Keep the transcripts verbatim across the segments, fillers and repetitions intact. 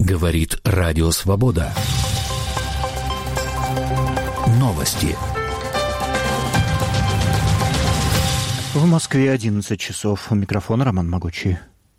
Говорит Радио Свобода. Новости. В Москве одиннадцать часов. У микрофона Роман Могучий.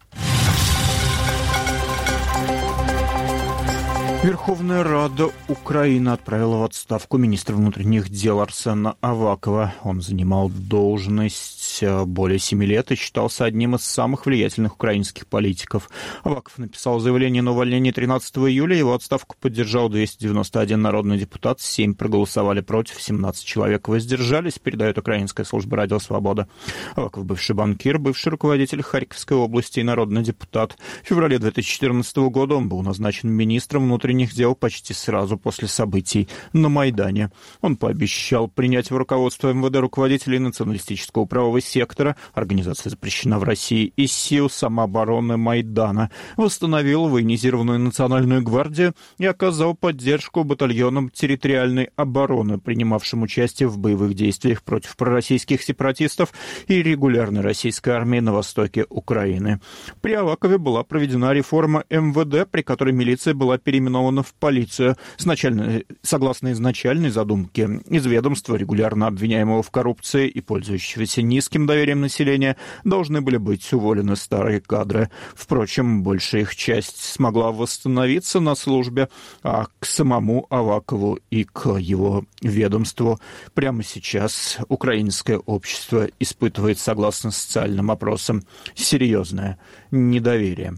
Верховная Рада Украины отправила в отставку министра внутренних дел Арсена Авакова. Он занимал должность более семи лет и считался одним из самых влиятельных украинских политиков. Аваков написал заявление на увольнение тринадцатого июля. Его отставку поддержал двести девяносто один народный депутат, семь проголосовали против, семнадцать человек воздержались, передает Украинская служба Радио Свобода. Аваков — бывший банкир, бывший руководитель Харьковской области и народный депутат. В феврале две тысячи четырнадцатого года он был назначен министром внутренних дел почти сразу после событий на Майдане. Он пообещал принять в руководство эм вэ дэ руководителей националистического правого сектора, организация запрещена в России, и сил самообороны Майдана, восстановил военизированную национальную гвардию и оказал поддержку батальонам территориальной обороны, принимавшим участие в боевых действиях против пророссийских сепаратистов и регулярной российской армии на востоке Украины. При Авакове была проведена реформа эм вэ дэ, при которой милиция была переименована в полицию. Сначала, согласно изначальной задумке, из ведомства, регулярно обвиняемого в коррупции и пользующегося низким доверием населения, должны были быть уволены старые кадры. Впрочем, большая их часть смогла восстановиться на службе, а к самому Авакову и к его ведомству прямо сейчас украинское общество испытывает, согласно социальным опросам, серьезное недоверие.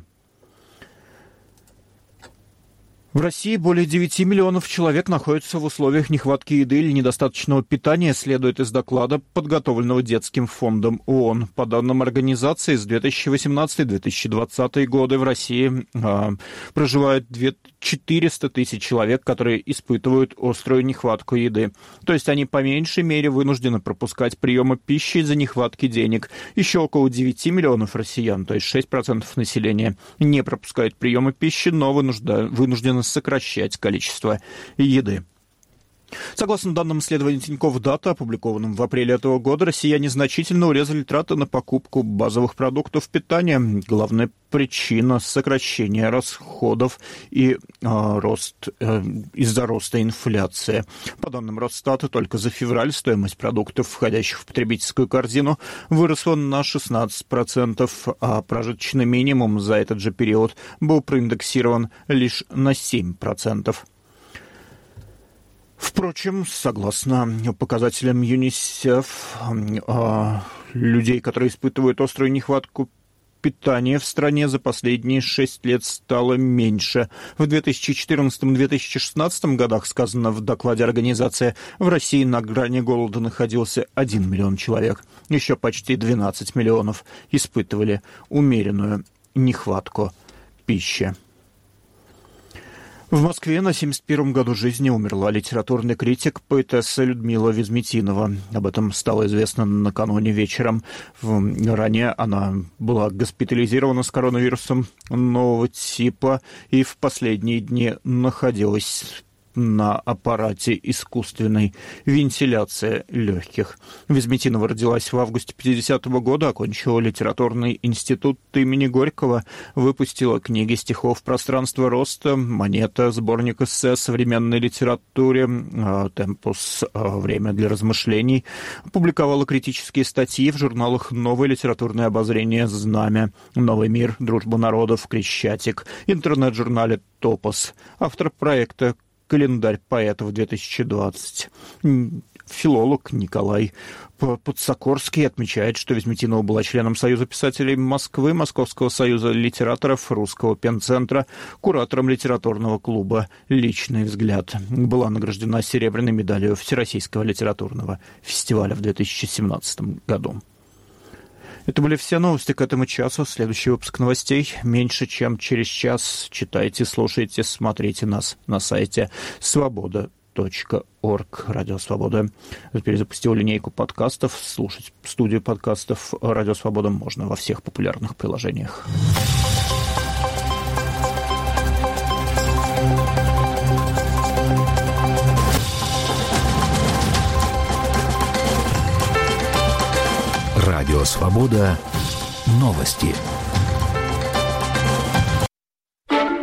В России более девяти миллионов человек находятся в условиях нехватки еды или недостаточного питания, следует из доклада, подготовленного Детским фондом ООН. По данным организации, с две тысячи восемнадцатого — две тысячи двадцатого годы в России а, проживают четыреста тысяч человек, которые испытывают острую нехватку еды. То есть они по меньшей мере вынуждены пропускать приемы пищи из-за нехватки денег. Еще около девяти миллионов россиян, то есть шесть процентов населения, не пропускают приемы пищи, но вынужда... вынуждены сокращать количество еды. Согласно данным исследования Тинькофф Дата, опубликованным в апреле этого года, россияне значительно урезали траты на покупку базовых продуктов питания. Главная причина — сокращения расходов и э, рост э, из-за роста инфляции. По данным Росстата, только за февраль стоимость продуктов, входящих в потребительскую корзину, выросла на шестнадцать процентов, а прожиточный минимум за этот же период был проиндексирован лишь на семь процентов. Впрочем, согласно показателям ЮНИСЕФ, людей, которые испытывают острую нехватку питания в стране, за последние шесть лет стало меньше. В две тысячи четырнадцатом — две тысячи шестнадцатом годах, сказано в докладе организации, в России на грани голода находился один миллион человек. Еще почти двенадцать миллионов испытывали умеренную нехватку пищи. В Москве на семьдесят первом году жизни умерла литературный критик, поэтесса Людмила Везметинова. Об этом стало известно накануне вечером. Ранее она была госпитализирована с коронавирусом нового типа и в последние дни находилась на аппарате искусственной вентиляции легких. Везметинова родилась в августе пятидесятого года, окончила литературный институт имени Горького, выпустила книги стихов «Пространство роста», «Монета», сборник эссе о современной литературе, «Темпус», «Время для размышлений», публиковала критические статьи в журналах «Новое литературное обозрение», «Знамя», «Новый мир», «Дружба народов», «Крещатик», интернет-журнале «Топос», автор проекта «Календарь поэтов две тысячи двадцать». Филолог Николай Подсокорский отмечает, что Везметинова была членом Союза писателей Москвы, Московского союза литераторов, Русского пенцентра, куратором литературного клуба «Личный взгляд». Была награждена серебряной медалью Всероссийского литературного фестиваля в две тысячи семнадцатом году. Это были все новости к этому часу. Следующий выпуск новостей меньше, чем через час. Читайте, слушайте, смотрите нас на сайте свобода точка орг. Радио Свобода перезапустил линейку подкастов. Слушать студию подкастов Радио Свобода можно во всех популярных приложениях. Радио Свобода. Новости.